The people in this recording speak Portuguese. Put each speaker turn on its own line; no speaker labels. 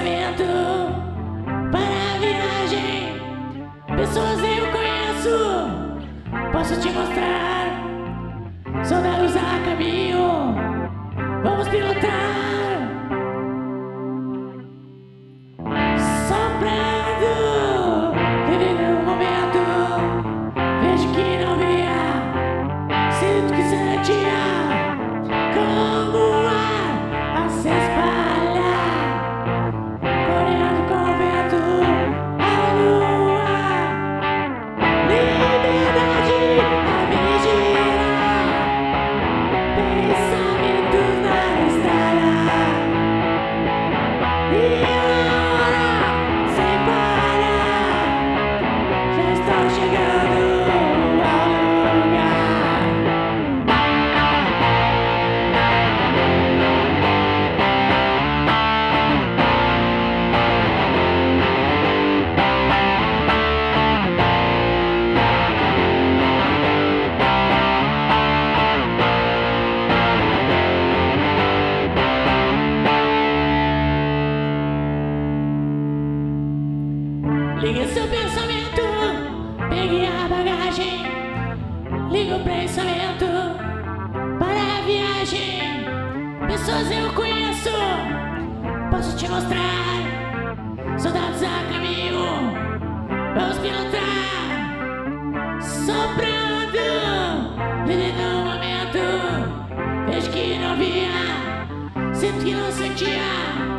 pensamento para a viagem. Pessoas eu conheço, posso te mostrar. Soldados a caminho, vamos pilotar. Soprando, vivendo o momento. Vejo que não via, sinto que sentia. Como o ar a se espalhar, correndo com o vento, a lua. Liberdade a vigiar, pensamentos na estrada. E agora, sem parar, já estou chegando ao lugar. Liga seu pensamento, pegue a bagagem. Liga o pensamento para a viagem. Pessoas eu conheço, posso te mostrar. Soldados a caminho, vamos pilotar. Soprando, vivendo o momento. Vejo que não via, sinto que não sentia.